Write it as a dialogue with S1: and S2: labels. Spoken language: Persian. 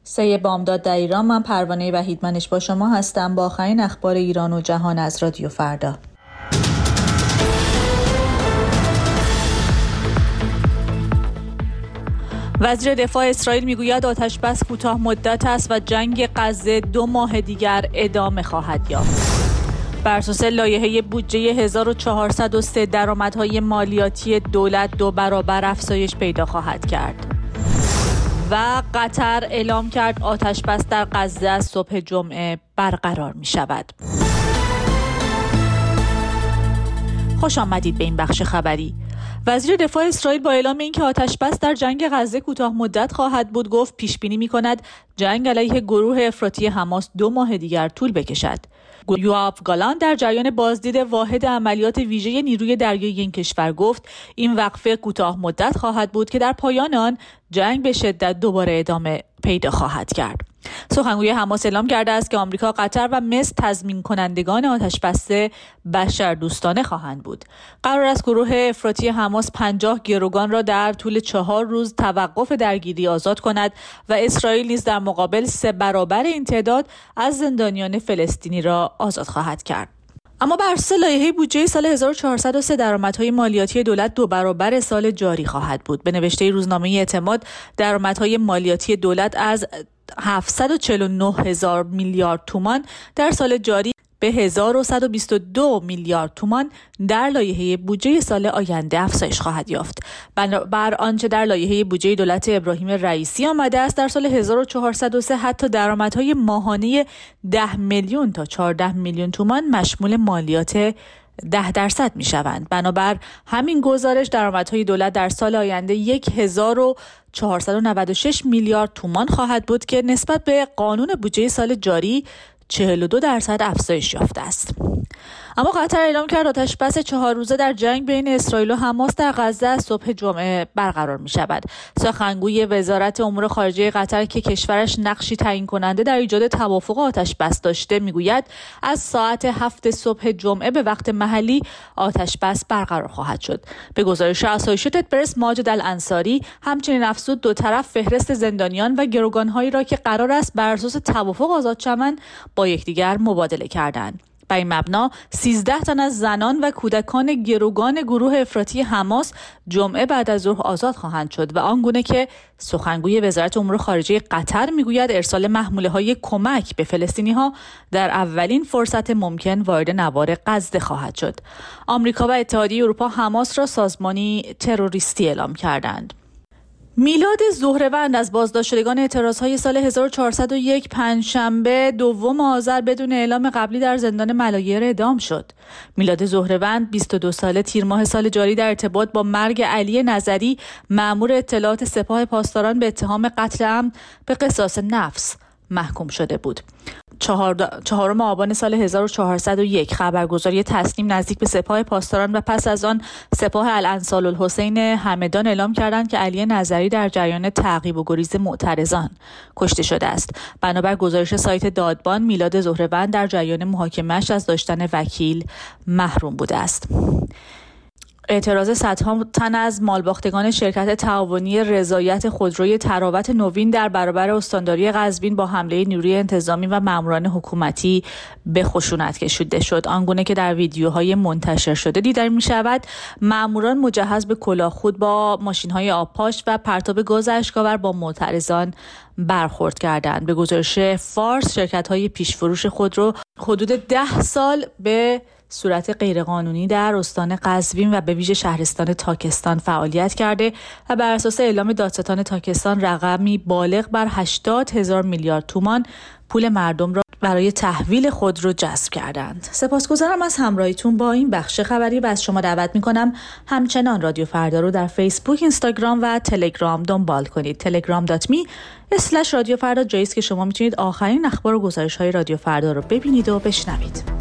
S1: سه بامداد در ایران. من پروانه وحیدمنش با شما هستم با آخرین اخبار ایران و جهان از رادیو فردا. وزیر دفاع اسرائیل میگوید آتش‌بس کوتاه مدت است و جنگ غزه 2 ماه دیگر ادامه خواهد یافت. بر اساس لایحه بودجه 1403 درآمدهای مالیاتی دولت 2 برابر افزایش پیدا خواهد کرد. و قطر اعلام کرد آتش‌بس در غزه از صبح جمعه برقرار می شود. خوش آمدید به این بخش خبری. وزیر دفاع اسرائیل با اعلام اینکه آتش‌بس در جنگ غزه کوتاه مدت خواهد بود گفت پیش بینی می‌کند جنگ علیه گروه افراطی حماس 2 ماه دیگر طول بکشد. یوآف گالانت در جریان بازدید واحد عملیات ویژه نیروی دریایی این کشور گفت این وقفه کوتاه مدت خواهد بود که در پایان آن جنگ به شدت دوباره ادامه پیدا خواهد کرد. سخنگوی حماس اعلام کرده است که آمریکا، قطر و مصر تضمین کنندگان آتش‌بس بشردوستانه خواهند بود. قرار است گروه افراطی حماس 50 گروگان را در طول 4 روز توقف درگیری آزاد کند و اسرائیل نیز در مقابل 3 برابر این تعداد از زندانیان فلسطینی را آزاد خواهد کرد. اما بر اساس لایحه بودجه سال 1403 درآمدهای مالیاتی دولت 2 برابر سال جاری خواهد بود. به نوشته روزنامه اعتماد درآمدهای مالیاتی دولت از 749,000 میلیارد تومان در سال جاری به 1122 میلیارد تومان در لایحه بودجه سال آینده افزایش خواهد یافت. بر آنچه در لایحه بودجه دولت ابراهیم رئیسی آمده است در سال 1403 حتی درآمدهای ماهانه 10 میلیون تا 14 میلیون تومان مشمول مالیات 10% می شوند. بنابر همین گزارش درآمدهای دولت در سال آینده 1496 میلیارد تومان خواهد بود که نسبت به قانون بودجه سال جاری 42% افزایش یافته است. اما قطر اعلام کرد آتش‌بس 4 روزه در جنگ بین اسرائیل و حماس در غزه از صبح جمعه برقرار می شود. سخنگوی وزارت امور خارجه قطر که کشورش نقشی تعیین کننده در ایجاد توافق آتش‌بس داشته میگوید از ساعت 7 صبح جمعه به وقت محلی آتش‌بس برقرار خواهد شد. به گزارش اسوسییتد پرس ماجد الانصاری همچنین افزود دو طرف فهرست زندانیان و گروگان‌هایی را که قرار است بر اساس توافق آزاد شوند با یکدیگر مبادله کردند. بر این مبنا 13 تن از زنان و کودکان گروگان گروه افراطی حماس جمعه بعد از ظهر آزاد خواهند شد و آنگونه که سخنگوی وزارت امور خارجه قطر میگوید ارسال محموله‌های کمک به فلسطینی‌ها در اولین فرصت ممکن وارد نوار غزه خواهد شد. آمریکا و اتحادیه اروپا حماس را سازمانی تروریستی اعلام کردند. میلاد زهره‌وند از بازداشت شدگان اعتراضهای سال 1401 پنجشنبه 2 آذر بدون اعلام قبلی در زندان ملایر اعدام شد. میلاد زهره‌وند 22 ساله تیر ماه سال جاری در ارتباط با مرگ علی نظری مأمور اطلاعات سپاه پاسداران به اتهام قتل عمد به قصاص نفس محکوم شده بود. 4 آبان سال 1401 خبرگزاری تسنیم نزدیک به سپاه پاسداران و پس از آن سپاه الانصار الحسین همدان اعلام کردند که علی نظری در جریان تعقیب و گریز معترضان کشته شده است. بنابر گزارش سایت دادبان میلاد زهره‌وند در جریان محاکمه‌اش از داشتن وکیل محروم بوده است. اعتراض صدها تن از مالباختگان شرکت تعاونی رضایت خودروی تراوت نوین در برابر استانداری قزوین با حمله نیروی انتظامی و ماموران حکومتی به خشونت کشیده شد. آنگونه که در ویدیوهای منتشر شده دیده می‌شود ماموران مجهز به کلاهخود با ماشین‌های آبپاش و پرتاب گاز اشک‌آور با معترضان برخورد کردند. به گزارش فارس شرکت‌های پیشفروش خودرو حدود 10 سال به صورت غیرقانونی در استان قزوین و به ویژه شهرستان تاکستان فعالیت کرده و بر اساس اعلام دادستان تاکستان رقمی بالغ بر 80,000 میلیارد تومان پول مردم را برای تحویل خودرو جذب کردند. سپاسگزارم از همراهیتون با این بخش خبری و از شما دعوت می‌کنم همچنان رادیو فردا رو در فیسبوک، اینستاگرام و تلگرام دنبال کنید. telegram.me/رادیو فردا جایی است که شما میتونید آخرین اخبار و گزارش‌های رادیو فردا رو ببینید و بشنوید.